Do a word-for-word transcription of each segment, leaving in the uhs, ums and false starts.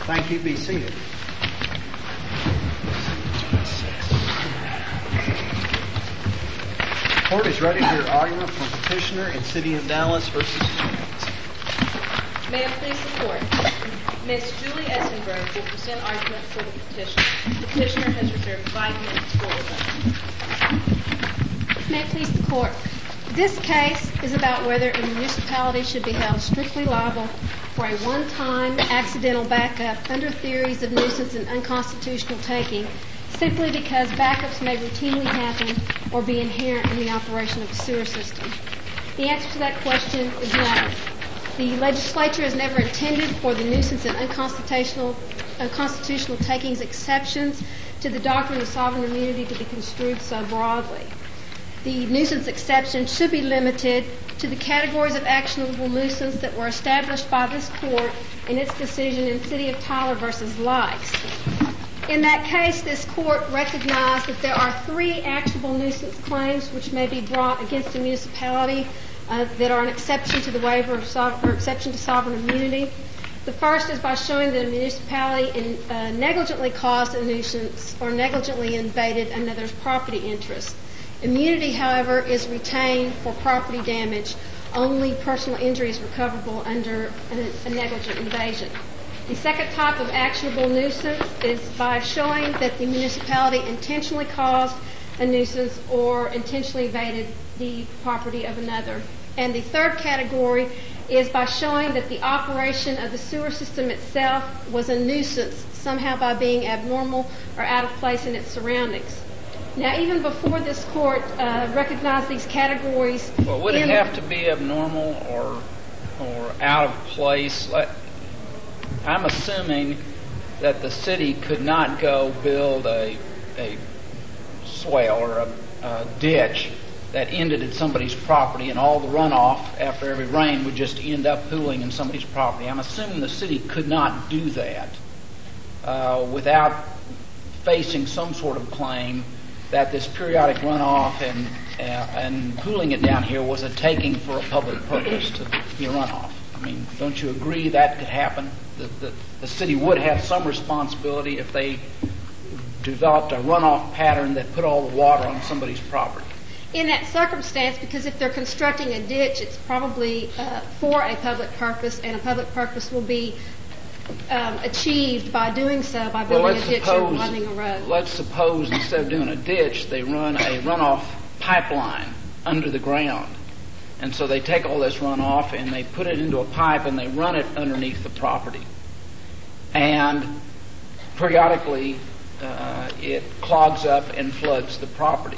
Thank you. Be seated. The court is ready to hear argument from petitioner in City of Dallas versus Jones. May it please the court. Miz Julie Essenberg will present argument for the petitioner. The petitioner has reserved five minutes for rebuttal. May it please the court. This case is about whether a municipality should be held strictly liable for a one-time accidental backup under theories of nuisance and unconstitutional taking simply because backups may routinely happen or be inherent in the operation of the sewer system. The answer to that question is no. The legislature has never intended for the nuisance and unconstitutional, unconstitutional takings exceptions to the doctrine of sovereign immunity to be construed so broadly. The nuisance exception should be limited to the categories of actionable nuisance that were established by this court in its decision in City of Tyler versus Lice. In that case, this court recognized that there are three actionable nuisance claims which may be brought against a municipality uh, that are an exception to the waiver of so- or exception to sovereign immunity. The first is by showing that a municipality in, uh, negligently caused a nuisance or negligently invaded another's property interest. Immunity, however, is retained for property damage. Only personal injury is recoverable under a, a negligent invasion. The second type of actionable nuisance is by showing that the municipality intentionally caused a nuisance or intentionally invaded the property of another. And the third category is by showing that the operation of the sewer system itself was a nuisance, somehow by being abnormal or out of place in its surroundings. Now, even before this court uh, recognized these categories... Well, would it have to be abnormal or or out of place? I'm assuming that the city could not go build a a swale or a, a ditch that ended at somebody's property, and all the runoff after every rain would just end up pooling in somebody's property. I'm assuming the city could not do that uh, without facing some sort of claim that this periodic runoff and uh, and pooling it down here was a taking for a public purpose to be a runoff. I mean, don't you agree that could happen? The, the, the city would have some responsibility if they developed a runoff pattern that put all the water on somebody's property. In that circumstance, because if they're constructing a ditch, it's probably uh, for a public purpose, and a public purpose will be um, achieved by doing so, by building well, a ditch suppose, or widening a road. Let's suppose instead of doing a ditch, they run a runoff pipeline under the ground. And so they take all this runoff and they put it into a pipe and they run it underneath the property. And periodically uh, it clogs up and floods the property.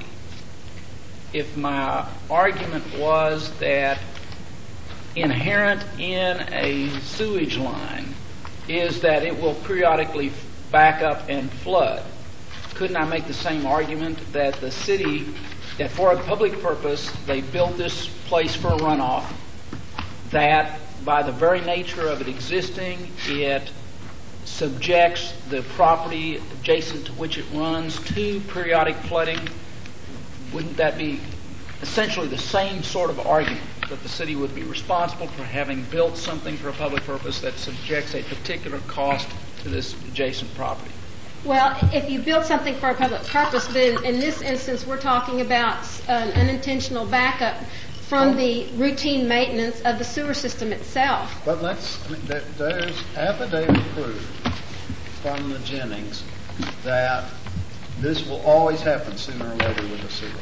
If my argument was that inherent in a sewage line is that it will periodically back up and flood, couldn't I make the same argument that the city, that for a public purpose, they built this place for a runoff, that by the very nature of it existing, it subjects the property adjacent to which it runs to periodic flooding? Wouldn't that be essentially the same sort of argument, that the city would be responsible for having built something for a public purpose that subjects a particular cost to this adjacent property? Well, if you build something for a public purpose, then in this instance we're talking about an unintentional backup from the routine maintenance of the sewer system itself. But let's, I mean, there, there's affidavit proof from the Jennings that this will always happen sooner or later with the sewer.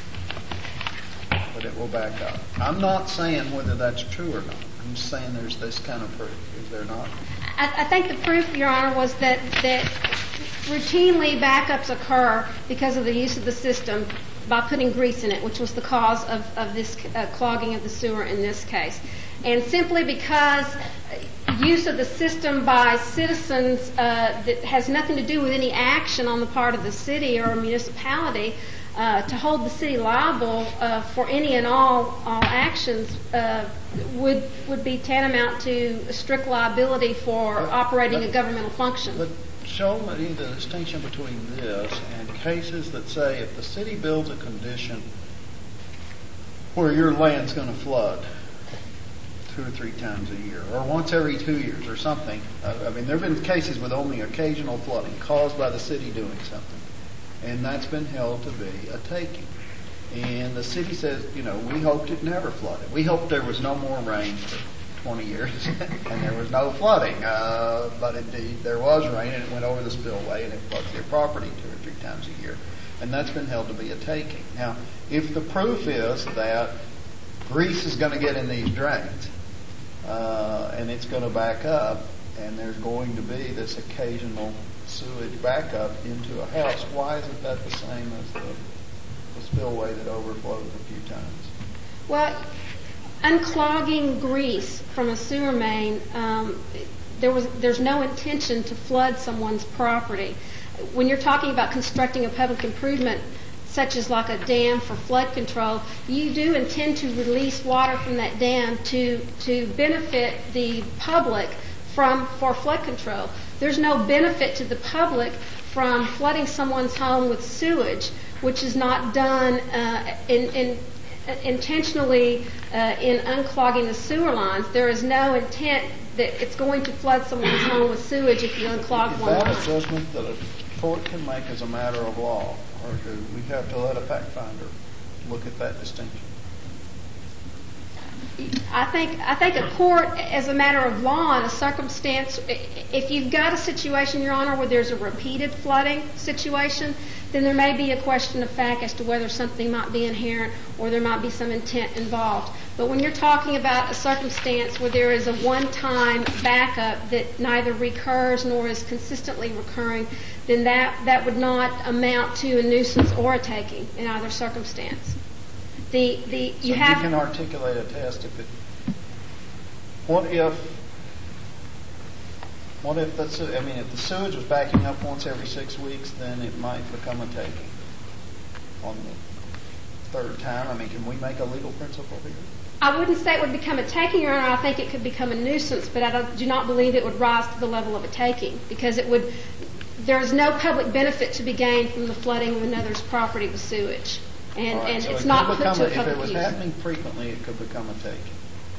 But it will back up. I'm not saying whether that's true or not. I'm just saying there's this kind of proof. Is there not? I, I think the proof, Your Honor, was that, that routinely backups occur because of the use of the system by putting grease in it, which was the cause of, of this uh, clogging of the sewer in this case. And simply because use of the system by citizens uh, that has nothing to do with any action on the part of the city or a municipality, uh, to hold the city liable uh, for any and all, all actions uh, would would be tantamount to a strict liability for but, operating but, a governmental function. But show me the distinction between this and cases that say if the city builds a condition where your land's going to flood two or three times a year, or once every two years, or something. Uh, I mean, there have been cases with only occasional flooding caused by the city doing something, and that's been held to be a taking. And the city says, you know, we hoped it never flooded. We hoped there was no more rain for twenty years, and there was no flooding. Uh, but indeed, there was rain, and it went over the spillway, and it floods your property two or three times a year. And that's been held to be a taking. Now, if the proof is that grease is going to get in these drains, uh, and it's going to back up, and there's going to be this occasional sewage backup into a house, why isn't that the same as the, the spillway that overflows a few times? Well, unclogging grease from a sewer main, um, there was there's no intention to flood someone's property. When you're talking about constructing a public improvement, such as like a dam for flood control, you do intend to release water from that dam to to benefit the public from for flood control. There's no benefit to the public from flooding someone's home with sewage, which is not done uh, in, in intentionally uh, in unclogging the sewer lines. There is no intent that it's going to flood someone's home with sewage if you unclog is one line. Is that a judgment that a court can make as a matter of law, or do we have to let a fact finder look at that distinction? I think I think a court, as a matter of law, in a circumstance, if you've got a situation, Your Honor, where there's a repeated flooding situation, then there may be a question of fact as to whether something might be inherent or there might be some intent involved. But when you're talking about a circumstance where there is a one-time backup that neither recurs nor is consistently recurring, then that, that would not amount to a nuisance or a taking in either circumstance. The, the, you so have, you can articulate a test if it. What if? What if that's? I mean, if the sewage was backing up once every six weeks, then it might become a taking. On the third time, I mean, can we make a legal principle here? I wouldn't say it would become a taking, Your Honor. I think it could become a nuisance, but I don't, do not believe it would rise to the level of a taking because it would. There is no public benefit to be gained from the flooding of another's property with sewage. And, right, and so it's it not put become to a a, public if it was use. happening frequently, it could become a taking.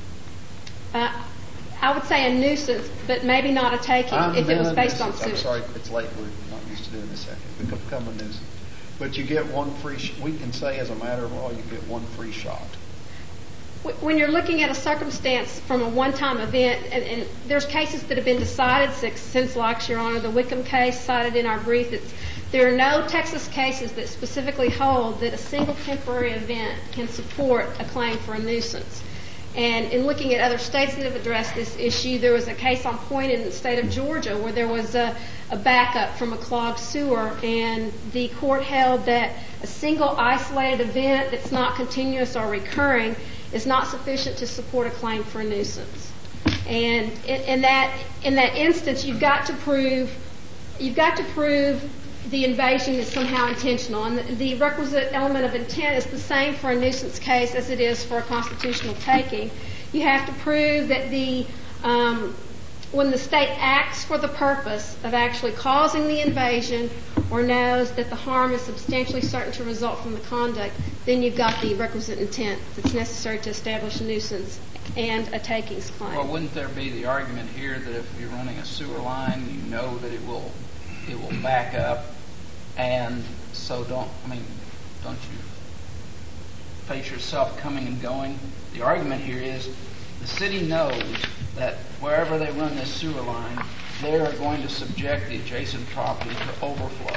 Uh, I would say a nuisance, but maybe not a taking I'm if it was based nuisance. on sewage. I'm sorry, it's late. We're not used to doing this second. It could become a nuisance. But you get one free, sh- we can say as a matter of law, you get one free shot. When you're looking at a circumstance from a one-time event, and, and there's cases that have been decided since, since like, Your Honor, the Wickham case cited in our brief, it's, there are no Texas cases that specifically hold that a single temporary event can support a claim for a nuisance. And in looking at other states that have addressed this issue, there was a case on point in the state of Georgia where there was a, a backup from a clogged sewer, and the court held that a single isolated event that's not continuous or recurring is not sufficient to support a claim for a nuisance. And in, in that in that instance, you've got to prove you've got to prove the invasion is somehow intentional, and the, the requisite element of intent is the same for a nuisance case as it is for a constitutional taking. You have to prove that the um, when the state acts for the purpose of actually causing the invasion or knows that the harm is substantially certain to result from the conduct, then you've got the requisite intent that's necessary to establish a nuisance and a takings claim. Well, wouldn't there be the argument here that if you're running a sewer line, you know that it will it will back up, and so don't, I mean, don't you face yourself coming and going? The argument here is the city knows that wherever they run this sewer line, they are going to subject the adjacent property to overflow.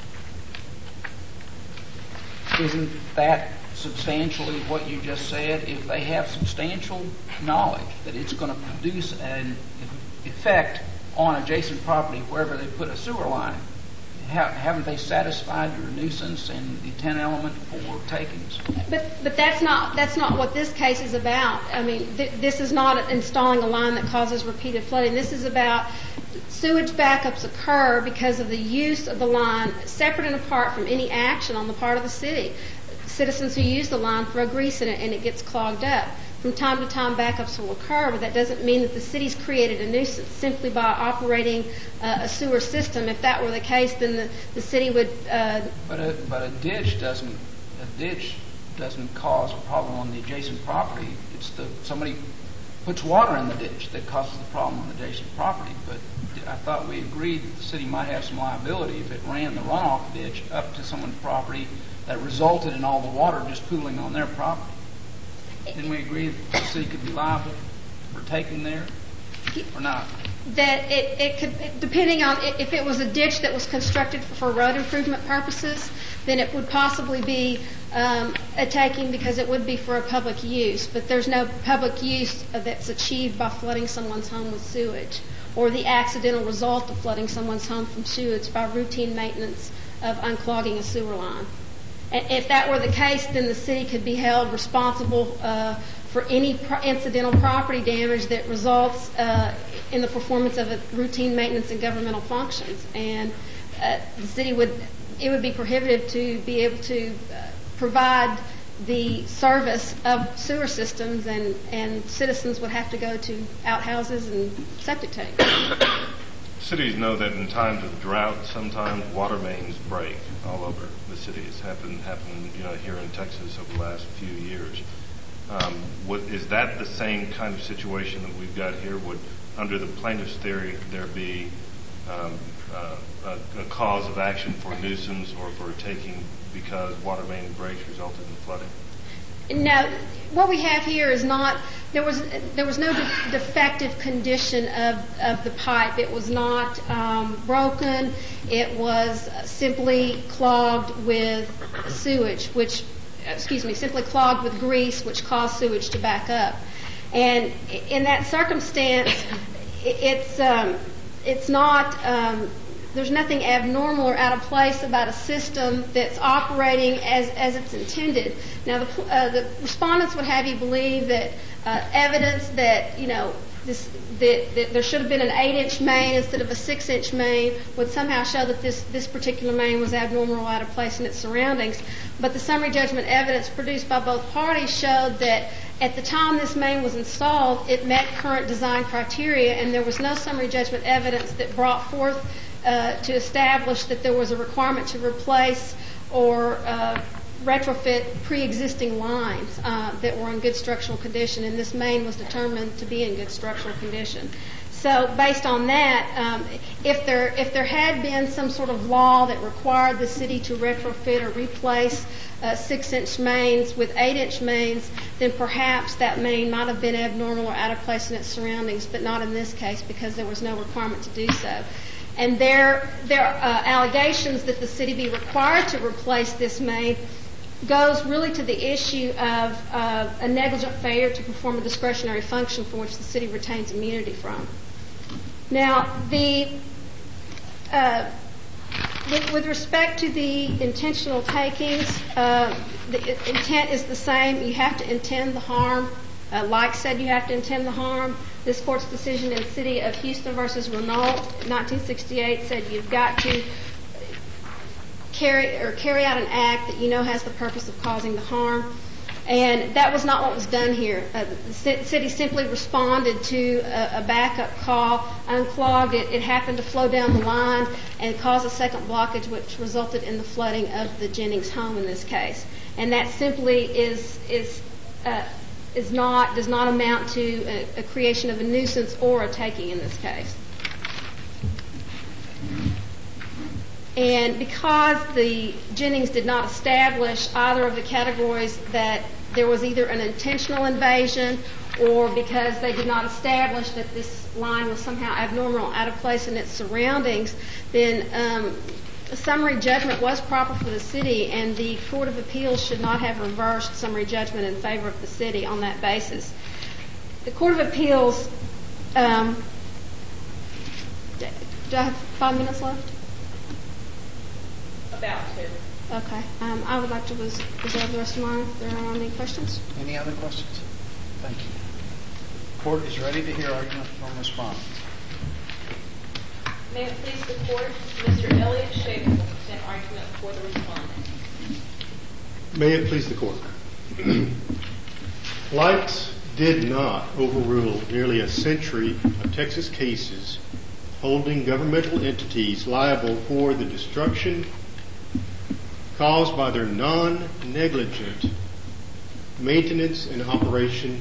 Isn't that substantially what you just said? If they have substantial knowledge that it's going to produce an effect on adjacent property wherever they put a sewer line, haven't they satisfied your nuisance and the intent element for takings? But but that's not that's not what this case is about. I mean, th- this is not installing a line that causes repeated flooding. This is about sewage backups occur because of the use of the line separate and apart from any action on the part of the city. Citizens who use the line throw grease in it and it gets clogged up. From time to time, backups will occur, but that doesn't mean that the city's created a nuisance simply by operating uh, a sewer system. If that were the case, then the, the city would. Uh, but a but a ditch doesn't a ditch doesn't cause a problem on the adjacent property. It's the somebody puts water in the ditch that causes the problem on adjacent property. But I thought we agreed that the city might have some liability if it ran the runoff ditch up to someone's property that resulted in all the water just pooling on their property. Didn't we agree that the city could be liable for taking there or not? That it, it could, depending on if it was a ditch that was constructed for road improvement purposes, then it would possibly be um, a taking because it would be for a public use. But there's no public use that's achieved by flooding someone's home with sewage, or the accidental result of flooding someone's home from sewage by routine maintenance of unclogging a sewer line. And if that were the case, then the city could be held responsible uh, for any pro- incidental property damage that results uh, in the performance of a routine maintenance and governmental functions. And uh, the city would, it would be prohibitive to be able to uh, provide the service of sewer systems, and, and citizens would have to go to outhouses and septic tanks. Cities know that in times of drought, sometimes water mains break all over the city. It's happened, happened, you know, here in Texas over the last few years. Um, what, is that the same kind of situation that we've got here? Would, under the plaintiff's theory, there be um, uh, a, a cause of action for nuisance or for taking because water main breaks resulted in flooding? No, what we have here is not, there was there was no de- defective condition of, of the pipe. It was not um, broken. It was simply clogged with sewage, which, excuse me, simply clogged with grease, which caused sewage to back up. And in that circumstance, it's um, it's not, um, there's nothing abnormal or out of place about a system that's operating as, as it's intended. Now, the, uh, the respondents would have you believe that uh, evidence that, you know, this, that, that there should have been an eight-inch main instead of a six-inch main would somehow show that this, this particular main was abnormal or out of place in its surroundings. But the summary judgment evidence produced by both parties showed that at the time this main was installed, it met current design criteria, and there was no summary judgment evidence that brought forth Uh, to establish that there was a requirement to replace or uh, retrofit pre-existing lines uh, that were in good structural condition, and this main was determined to be in good structural condition. So based on that, um, if there if there had been some sort of law that required the city to retrofit or replace uh, six-inch mains with eight-inch mains, then perhaps that main might have been abnormal or out of place in its surroundings, but not in this case because there was no requirement to do so. And their, their uh, allegations that the city be required to replace this main goes really to the issue of uh, a negligent failure to perform a discretionary function from which the city retains immunity from. Now, the uh, with, with respect to the intentional takings, uh, the intent is the same. You have to intend the harm. Uh, like said, you have to intend the harm. This court's decision in the city of Houston versus Renault, nineteen sixty-eight, said you've got to carry or carry out an act that you know has the purpose of causing the harm, and that was not what was done here. Uh, the city simply responded to a, a backup call, unclogged it. It happened to flow down the line and cause a second blockage, which resulted in the flooding of the Jennings home in this case. And that simply is is. Uh, is not does not amount to a, a creation of a nuisance or a taking in this case. And because the Jennings did not establish either of the categories that there was either an intentional invasion or because they did not establish that this line was somehow abnormal, out of place in its surroundings, then um, a summary judgment was proper for the city, and the Court of Appeals should not have reversed summary judgment in favor of the city on that basis. The Court of Appeals, um, do I have five minutes left? About to. Okay. Um, I would like to res- reserve the rest of mine if there are any questions. Any other questions? Thank you. Court is ready to hear argument from respondents. May it please the Court, Mister Elliot Schaefer will present argument for the respondent. May it please the Court. Lights did not overrule nearly a century of Texas cases holding governmental entities liable for the destruction caused by their non-negligent maintenance and operation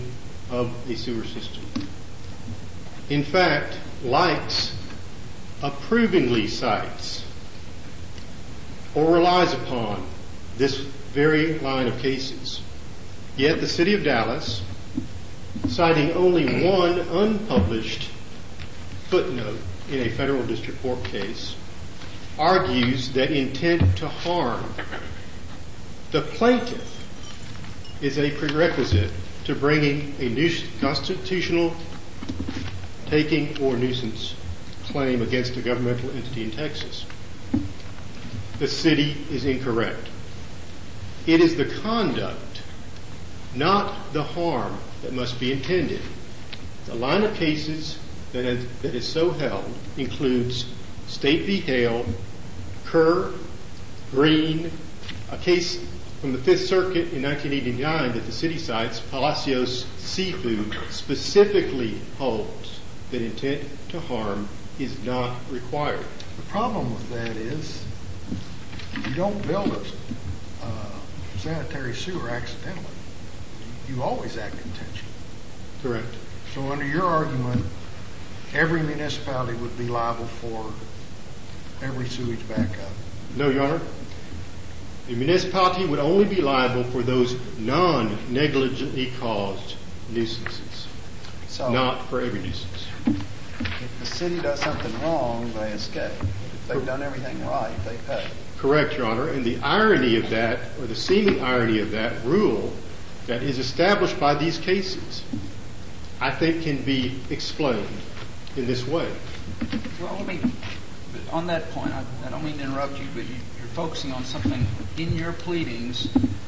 of a sewer system. In fact, Likes approvingly cites or relies upon this very line of cases. Yet the City of Dallas, citing only one unpublished footnote in a federal district court case, argues that intent to harm the plaintiff is a prerequisite to bringing a nu- constitutional taking or nuisance claim against a governmental entity in Texas. The city is incorrect. It is the conduct, not the harm, that must be intended. The line of cases that is, that is so held includes State v. Hale, Kerr, Green, a case from the Fifth Circuit in nineteen eighty-nine that the city cites, Palacios Seafood, specifically holds that intent to harm is not required. The problem with that is you don't build a uh, sanitary sewer accidentally. You always act intentionally. Correct. So under your argument, every municipality would be liable for every sewage backup. No, Your Honor. The municipality would only be liable for those non-negligently caused nuisances, So not for every nuisance. if the city does something wrong, they escape. If they've done everything right, they pay. Correct, Your Honor. And the irony of that, or the seeming irony of that rule that is established by these cases, I think can be explained in this way. Well, let me, on that point, I, I don't mean to interrupt you, but you, you're focusing on something in your pleadings.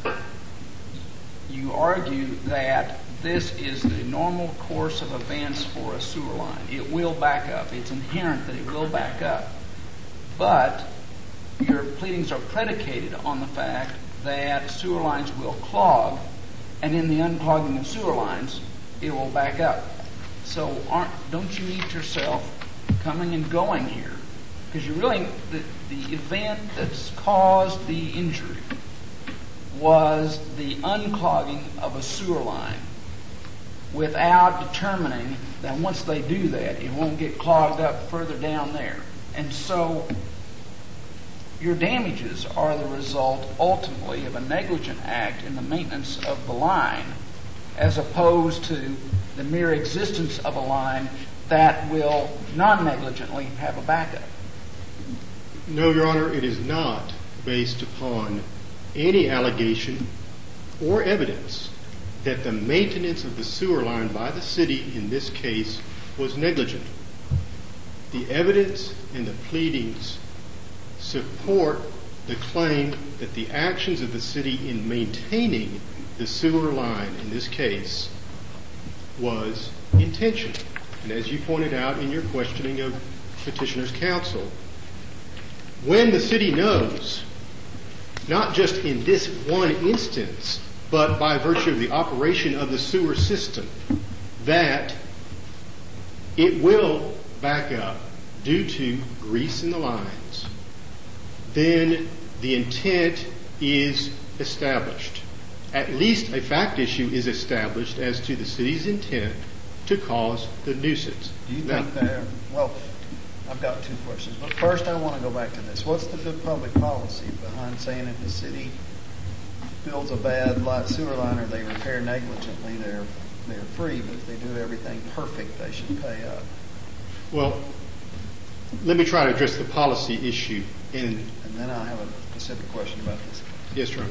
You argue that this is the normal course of events for a sewer line. It will back up. It's inherent that it will back up. But your pleadings are predicated on the fact that sewer lines will clog, and in the unclogging of sewer lines, it will back up. So aren't, don't you meet yourself coming and going here? Because you really, the, the event that's caused the injury was the unclogging of a sewer line without determining that once they do that, it won't get clogged up further down there. And so your damages are the result ultimately of a negligent act in the maintenance of the line, as opposed to the mere existence of a line that will non-negligently have a backup. No, Your Honor, it is not based upon any allegation or evidence that the maintenance of the sewer line by the city in this case was negligent. The evidence and the pleadings support the claim that the actions of the city in maintaining the sewer line in this case was intentional. And as you pointed out in your questioning of petitioner's counsel, when the city knows, not just in this one instance, but by virtue of the operation of the sewer system, that it will back up due to grease in the lines, then the intent is established. At least a fact issue is established as to the city's intent to cause the nuisance. Do you Now, think there, well, I've got two questions, but first I want to go back to this. What's the good public policy behind saying if the city builds a bad li- sewer line or they repair negligently, they're they're free, but if they do everything perfect, they should pay up? Well, let me try to address the policy issue. In, And then I have a specific question about this. yes, Your Honor.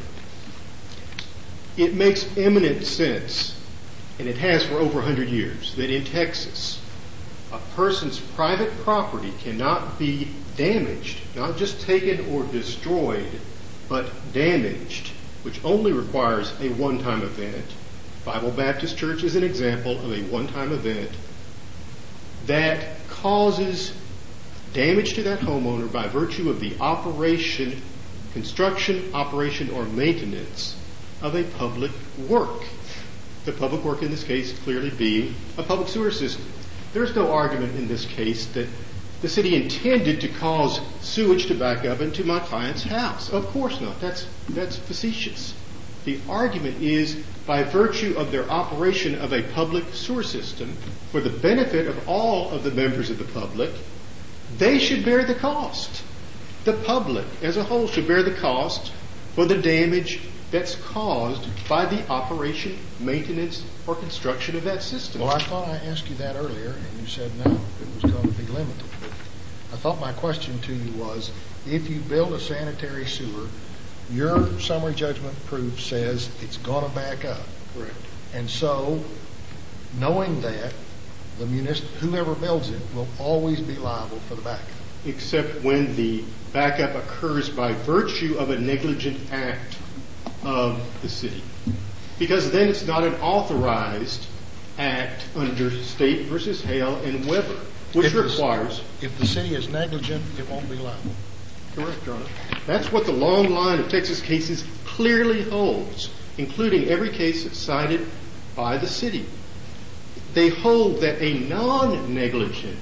It makes eminent sense, and it has for over one hundred years, that in Texas, a person's private property cannot be damaged, not just taken or destroyed, but damaged, which only requires a one-time event. Bible Baptist Church is an example of a one-time event that causes damage to that homeowner by virtue of the operation, construction, operation, or maintenance of a public work. The public work in this case clearly being a public sewer system. There's no argument in this case that the city intended to cause sewage to back up into my client's house. Of course not. That's that's facetious. The argument is, by virtue of their operation of a public sewer system, for the benefit of all of the members of the public, they should bear the cost. The public as a whole should bear the cost for the damage that's caused by the operation, maintenance, or construction of that system. Well, I thought I asked you that earlier, and you said no, it was going to be limited. But I thought my question to you was, if you build a sanitary sewer, your summary judgment proof says it's going to back up. Correct. And so, knowing that, the municip- whoever builds it will always be liable for the backup. Except when the backup occurs by virtue of a negligent act of the city. Because then it's not an authorized act under State versus Hale and Weber, which If the- requires... If the city is negligent, it won't be liable. Correct, Your Honor. That's what the long line of Texas cases clearly holds, including every case that's cited by the city. They hold that a non-negligent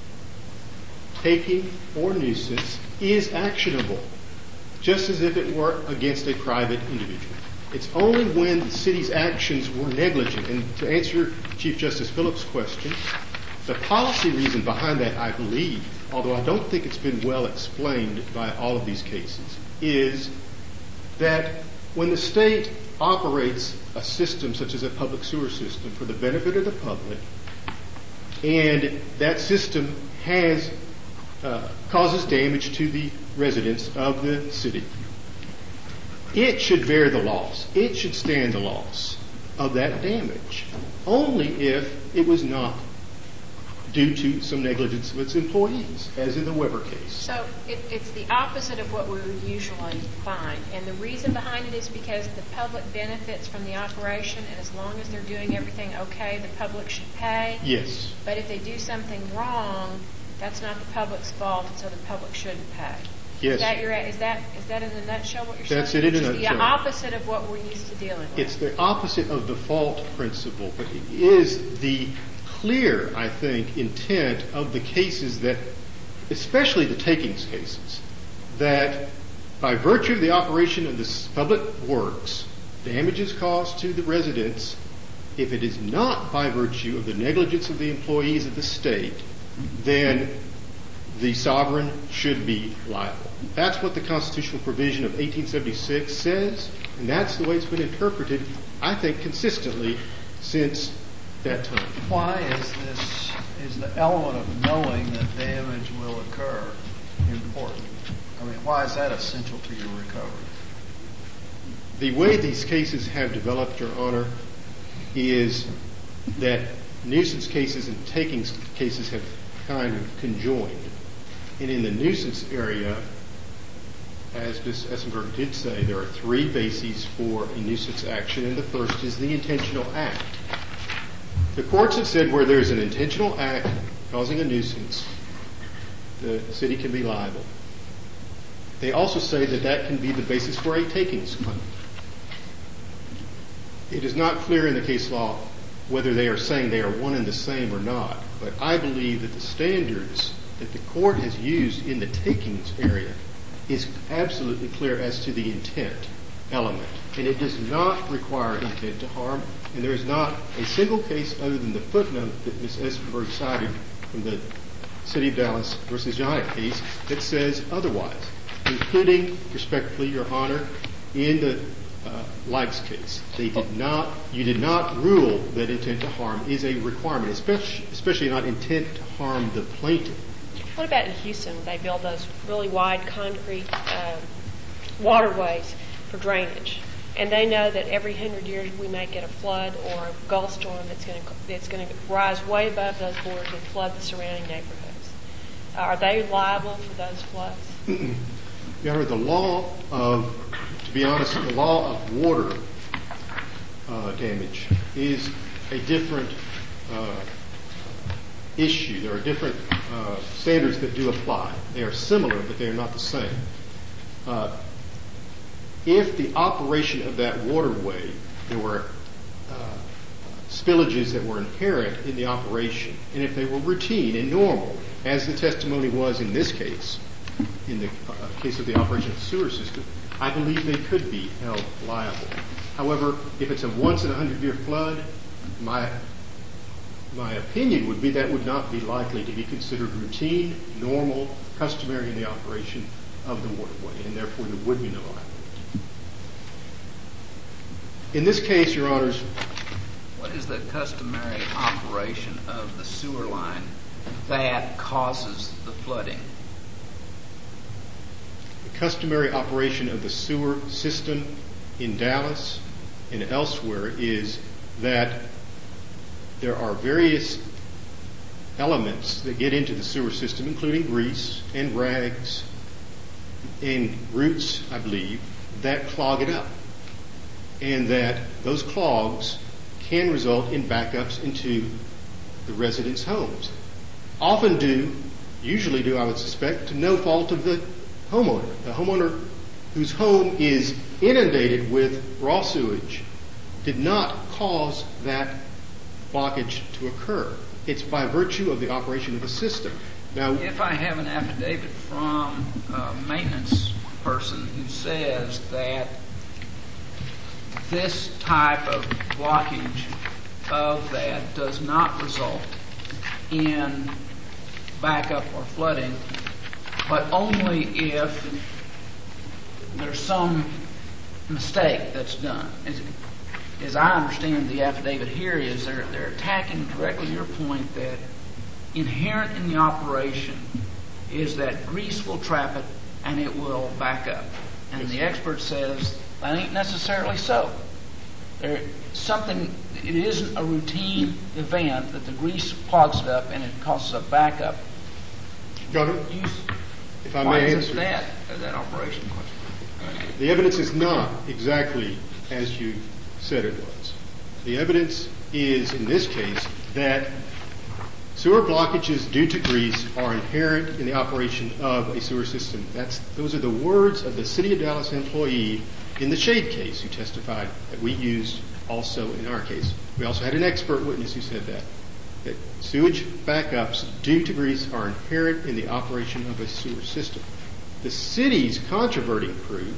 taking or nuisance is actionable, just as if it were against a private individual. It's only when the city's actions were negligent. And to answer Chief Justice Phillips' question, the policy reason behind that, I believe, although I don't think it's been well explained by all of these cases, is that when the state operates a system such as a public sewer system for the benefit of the public, and that system has uh, causes damage to the residents of the city, it should bear the loss. It should stand the loss of that damage, only if it was not due to some negligence of its employees, as in the Weber case. So it, it's the opposite of what we would usually find. And the reason behind it is because the public benefits from the operation, and as long as they're doing everything okay, the public should pay. Yes. But if they do something wrong, that's not the public's fault, and so the public shouldn't pay. Yes. Is that, your, is that, is that in a nutshell what you're That's saying? it in a Which is nutshell. the opposite of what we're used to dealing with. It's the opposite of the fault principle, but it is the clear, I think, intent of the cases that, especially the takings cases, that by virtue of the operation of the public works, damage is caused to the residents. If it is not by virtue of the negligence of the employees of the state, then the sovereign should be liable. That's what the constitutional provision of eighteen seventy-six says, and that's the way it's been interpreted, I think, consistently since that time. Why is this, is the element of knowing that damage will occur important? I mean, why is that essential to your recovery? The way these cases have developed, Your Honor, is that nuisance cases and takings cases have kind of conjoined. And in the nuisance area, as Miz Essenberg did say, there are three bases for a nuisance action, and the first is the intentional act. The courts have said where there's an intentional act causing a nuisance, the city can be liable. They also say that that can be the basis for a takings claim. It is not clear in the case law whether they are saying they are one and the same or not, but I believe that the standards that the court has used in the takings area is absolutely clear as to the intent element. And it does not require intent to harm, and there is not a single case other than the footnote that Miz Essenberg cited from the City of Dallas versus Giant case that says otherwise, including, respectfully, Your Honor, in the uh, Likes case. They did not, you did not rule that intent to harm is a requirement, especially, especially not intent to harm the plaintiff. What about in Houston? They build those really wide concrete uh, waterways for drainage, and they know that every hundred years we may get a flood or a Gulf storm that's going to that's going to rise way above those borders and flood the surrounding neighborhoods. Are they liable for those floods? Your Honor, the law of, to be honest, the law of water uh, damage is a different uh, issue. There are different uh, standards that do apply. They are similar, but they are not the same. Uh, if the operation of that waterway, there were uh, spillages that were inherent in the operation, and if they were routine and normal, as the testimony was in this case, in the uh, case of the operation of the sewer system, I believe they could be held liable. However, if it's a once in a hundred year flood, my my opinion would be that would not be likely to be considered routine, normal, customary in the operation of the waterway, and therefore there would be no liability. In this case, Your Honors, what is the customary operation of the sewer line that causes the flooding? The customary operation of the sewer system in Dallas and elsewhere is that there are various elements that get into the sewer system, including grease and rags and roots, I believe, that clog it up. And that those clogs can result in backups into the residents' homes. Often due, usually due, I would suspect, to no fault of the homeowner. The homeowner whose home is inundated with raw sewage did not cause that blockage to occur. It's by virtue of the operation of the system. Now, if I have an affidavit from a maintenance person who says that this type of blockage of that does not result in backup or flooding, but only if there's some mistake that's done. As, as I understand the affidavit here is they're, they're attacking directly your point that inherent in the operation is that grease will trap it and it will back up. And the expert says that ain't necessarily so. There something it isn't a routine event that the grease clogs it up and it causes a backup. Governor, if I Why may is answer that that operation question? The evidence is not exactly as you said it was. The evidence is, in this case, that sewer blockages due to grease are inherent in the operation of a sewer system. That's, those are the words of the City of Dallas employee in the Shade case who testified that we used also in our case. We also had an expert witness who said that, that sewage backups due to grease are inherent in the operation of a sewer system. The city's controverting proof,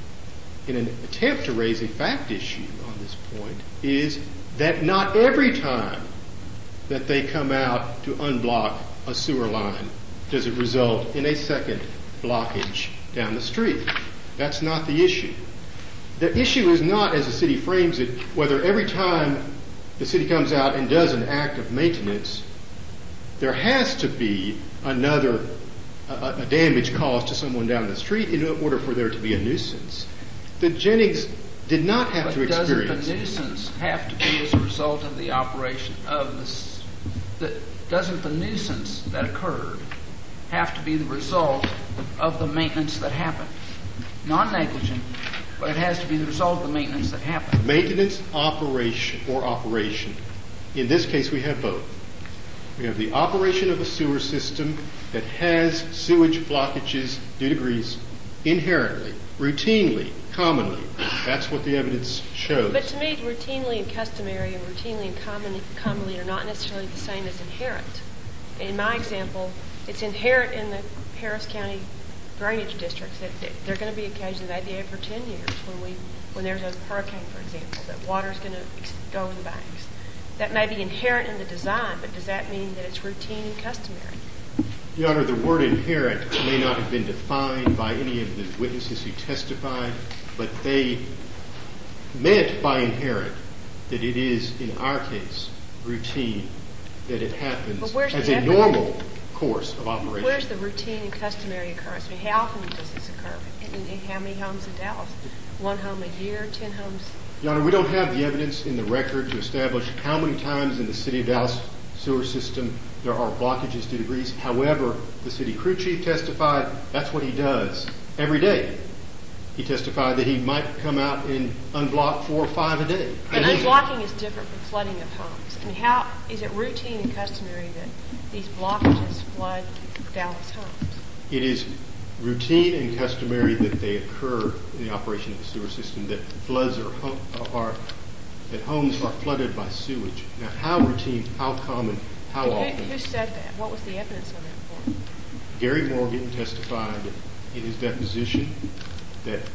in an attempt to raise a fact issue on this point, is that not every time that they come out to unblock a sewer line does it result in a second blockage down the street. That's not the issue. The issue is not, as the city frames it, whether every time the city comes out and does an act of maintenance, there has to be another a, a damage caused to someone down the street in order for there to be a nuisance. The Jennings did not have but to experience. Doesn't the nuisance have to be as a result of the operation of this? The, doesn't the nuisance that occurred have to be the result of the maintenance that happened? Non-negligent, but it has to be the result of the maintenance that happened. Maintenance operation or operation. In this case, we have both. We have the operation of a sewer system that has sewage blockages due to grease inherently, routinely, commonly. That's what the evidence shows. But to me, routinely and customary and routinely and common, commonly are not necessarily the same as inherent. In my example, it's inherent in the Harris County drainage districts that there are going to be occasions, maybe every ten years, when we when there's a hurricane, for example, that water's going to go in the banks. That may be inherent in the design, but does that mean that it's routine and customary? Your Honor, the word inherent may not have been defined by any of the witnesses who testified, but they meant by inherent that it is, in our case, routine, that it happens as a normal course of operation. Where's the routine and customary occurrence? I mean, how often does this occur? In, in how many homes in Dallas? One home a year, ten homes? Your Honor, we don't have the evidence in the record to establish how many times in the City of Dallas sewer system there are blockages due to grease. However, the city crew chief testified that's what he does every day. He testified that he might come out and unblock four or five a day. And unblocking is different from flooding of homes. I mean, how is it routine and customary that these blockages flood Dallas homes? It is routine and customary that they occur in the operation of the sewer system, that floods are, are that homes are flooded by sewage. Now, how routine, how common, how who, often? Who said that? What was the evidence on that for? Gary Morgan testified in his deposition that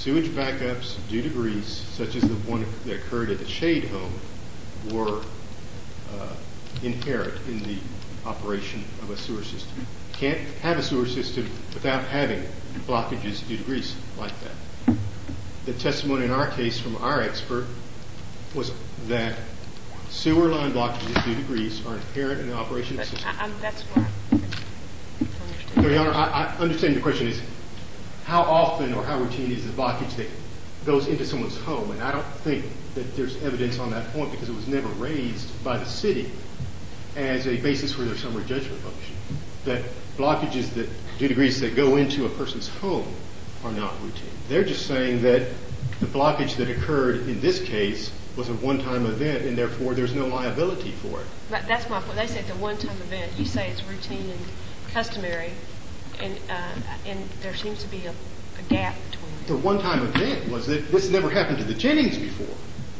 sewage backups due to grease, such as the one that occurred at the Shade Home, were uh, inherent in the operation of a sewer system. You can't have a sewer system without having blockages due to grease like that. The testimony in our case from our expert was that sewer line blockages due to grease are inherent in the operation of the system. I, I'm, that's where I understand. No, Your Honor, I, I understand your question is how often or how routine is the blockage that goes into someone's home? And I don't think that there's evidence on that point because it was never raised by the city as a basis for their summary judgment motion, that blockages that due to grease that go into a person's home are not routine. They're just saying that the blockage that occurred in this case was a one-time event, and therefore there's no liability for it. But that's my point. They say it's a one-time event. You say it's routine and customary, and uh, and there seems to be a, a gap between them. The one-time event was that this never happened to the Jennings before.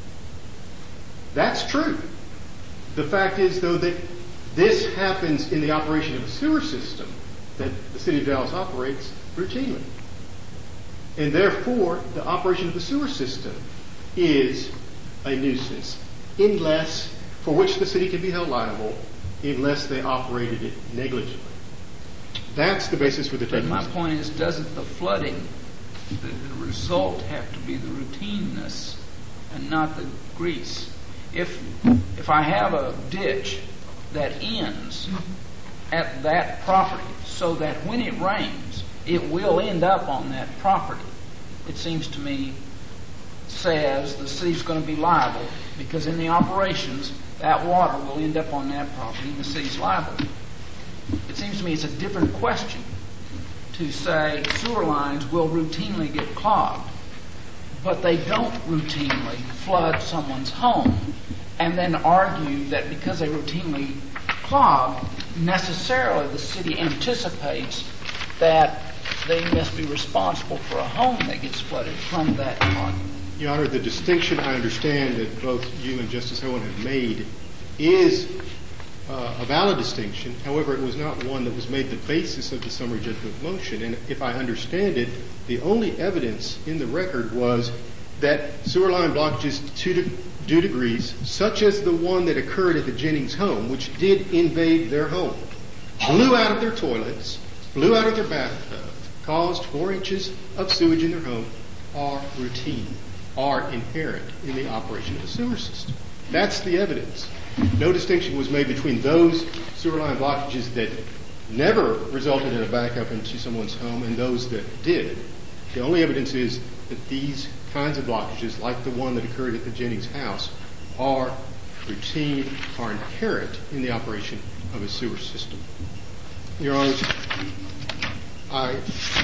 That's true. The fact is, though, that this happens in the operation of a sewer system that the City of Dallas operates routinely. And therefore, the operation of the sewer system is a nuisance, unless, for which the city can be held liable, unless they operated it negligently. That's the basis for the But taking. my point is, doesn't the flooding, the, the result have to be the routineness and not the grease? If if I have a ditch that ends at that property so that when it rains, it will end up on that property, it seems to me says the city's going to be liable because in the operations, that water will end up on that property and the city's liable. It seems to me it's a different question to say sewer lines will routinely get clogged, but they don't routinely flood someone's home, and then argue that because they routinely clog, necessarily the city anticipates that they must be responsible for a home that gets flooded from that clogging. Your Honor, the distinction I understand that both you and Justice Owen have made is uh, a valid distinction. However, it was not one that was made the basis of the summary judgment motion. And if I understand it, the only evidence in the record was that sewer line blockages to due to grease, such as the one that occurred at the Jennings home, which did invade their home, blew out of their toilets, blew out of their bathtub, caused four inches of sewage in their home, are routine, are inherent in the operation of the sewer system. That's the evidence. No distinction was made between those sewer line blockages that never resulted in a backup into someone's home and those that did. The only evidence is that these kinds of blockages, like the one that occurred at the Jennings house, are routine, are inherent in the operation of a sewer system. Your Honors, I,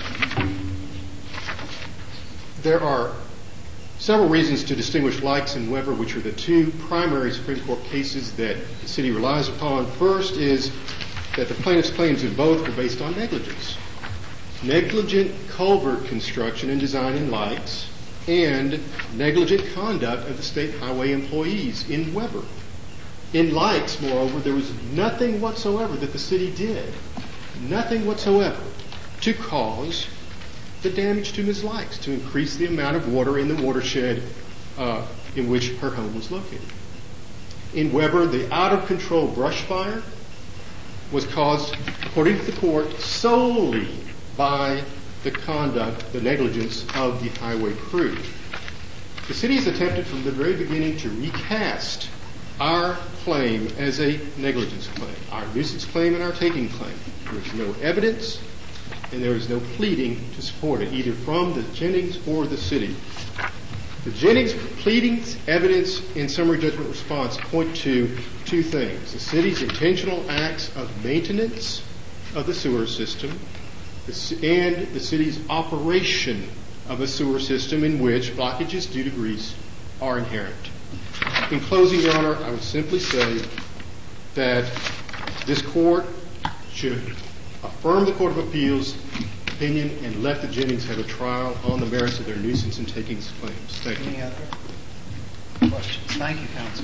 there are several reasons to distinguish Likes and Weber, which are the two primary Supreme Court cases that the city relies upon. First is that the plaintiff's claims in both were based on negligence. Negligent culvert construction and design in Likes, and negligent conduct of the state highway employees in Weber. In Likes, moreover, there was nothing whatsoever that the city did, nothing whatsoever, to cause the damage to Miz Likes, to increase the amount of water in the watershed uh, in which her home was located. In Weber, the out-of-control brush fire was caused, according to the court, solely by the conduct, the negligence of the highway crew. The city has attempted from the very beginning to recast our claim as a negligence claim, our nuisance claim and our taking claim. There is no evidence and there is no pleading to support it, either from the Jennings or the city. The Jennings pleadings, evidence, and summary judgment response point to two things: the city's intentional acts of maintenance of the sewer system and the city's operation of a sewer system in which blockages due to grease are inherent. In closing, Your Honor, I would simply say that this court should affirm the Court of Appeals' opinion and let the Jennings have a trial on the merits of their nuisance and takings claims. Thank you. Any other questions? Thank you, counsel.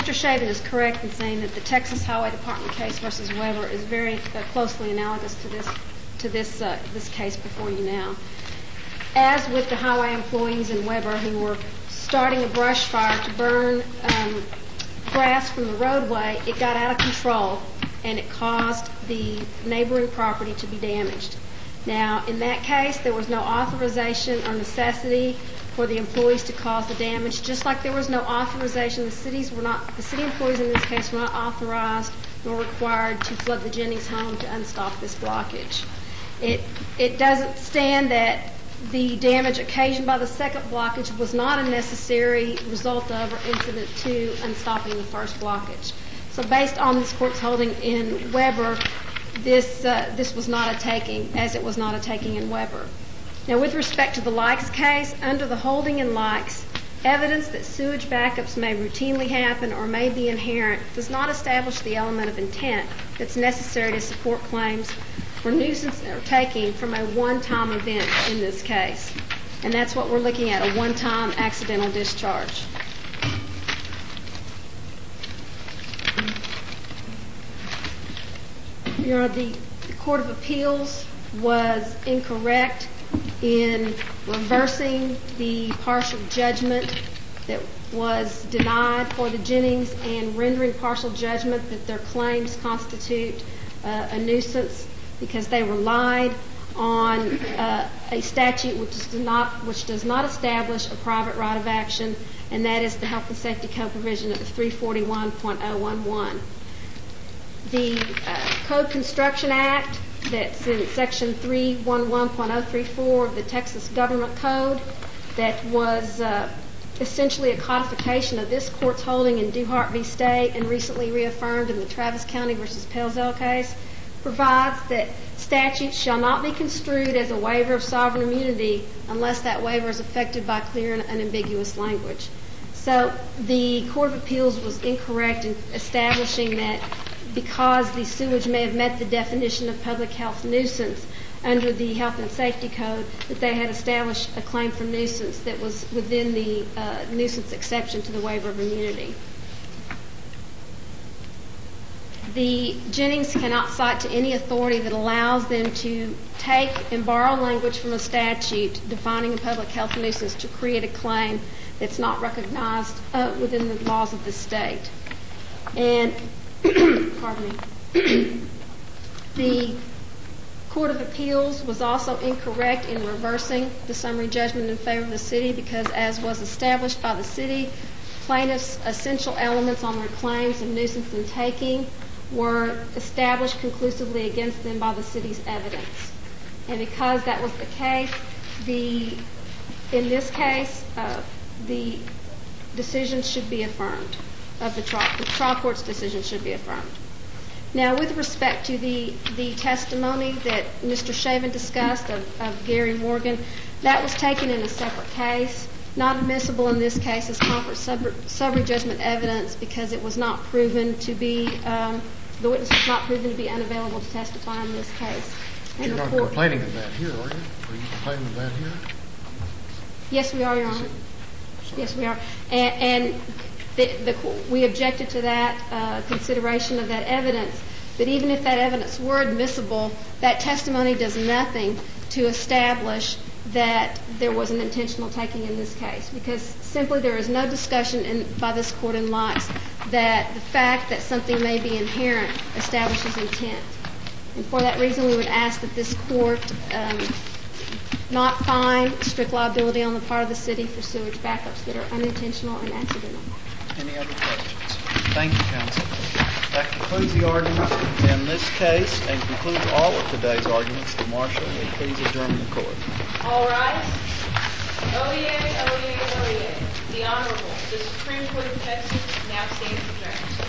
Mister Shaven is correct in saying that the Texas Highway Department case versus Weber is very uh, closely analogous to this to this uh, this case before you now. As with the highway employees in Weber who were starting a brush fire to burn um, grass from the roadway, it got out of control and it caused the neighboring property to be damaged. Now, in that case, there was no authorization or necessity for the employees to cause the damage, just like there was no authorization. The cities were not, the city employees in this case were not authorized nor required to flood the Jennings home to unstop this blockage. It, it doesn't stand that the damage occasioned by the second blockage was not a necessary result of or incident to unstopping the first blockage. So based on this court's holding in Weber, this uh, this was not a taking, as it was not a taking in Weber. Now, with respect to the Likes case, under the holding in Likes, evidence that sewage backups may routinely happen or may be inherent does not establish the element of intent that's necessary to support claims for nuisance or taking from a one-time event in this case. And that's what we're looking at, a one-time accidental discharge. Your Honor, the, the Court of Appeals was incorrect in reversing the partial judgment that was denied for the Jennings and rendering partial judgment that their claims constitute uh, a nuisance because they relied on uh, a statute which does not which does not establish a private right of action, and that is the Health and Safety Code provision of three forty-one point oh one one. The uh, Code Construction Act, that's in Section three eleven point oh three four of the Texas Government Code, that was uh, essentially a codification of this court's holding in Duhart v. State and recently reaffirmed in the Travis County versus Pelzel case, provides that statutes shall not be construed as a waiver of sovereign immunity unless that waiver is affected by clear and unambiguous language. So the Court of Appeals was incorrect in establishing that because the sewage may have met the definition of public health nuisance under the Health and Safety Code, that they had established a claim for nuisance that was within the uh, nuisance exception to the waiver of immunity. The Jennings cannot cite to any authority that allows them to take and borrow language from a statute defining a public health nuisance to create a claim that's not recognized uh, within the laws of the state. And, pardon me, the Court of Appeals was also incorrect in reversing the summary judgment in favor of the city because, as was established by the city, plaintiffs' essential elements on their claims of nuisance and taking were established conclusively against them by the city's evidence. And because that was the case, the in this case, uh, the decision should be affirmed. Of the trial, the trial court's decision should be affirmed. Now, with respect to the, the testimony that Mister Shaven discussed of, of Gary Morgan, that was taken in a separate case, not admissible in this case as conference summary judgment evidence because it was not proven to be, um, the witness was not proven to be unavailable to testify in this case. And You're not court, complaining of that here, are you? Are you complaining of that here? Yes, we are, Your Honor. Yes, we are. And, and the, the, we objected to that uh, consideration of that evidence. But even if that evidence were admissible, that testimony does nothing to establish that there was an intentional taking in this case, because simply there is no discussion in, by this court in Likes that the fact that something may be inherent establishes intent. And for that reason, we would ask that this court um, not find strict liability on the part of the city for sewage backups that are unintentional and accidental. Any other questions? Thank you, counsel. That concludes the argument in this case and concludes all of today's arguments. The marshal will please adjourn the court. All rise. Oyez, oyez, oyez. The Honorable, the Supreme Court of Texas now stands adjourned.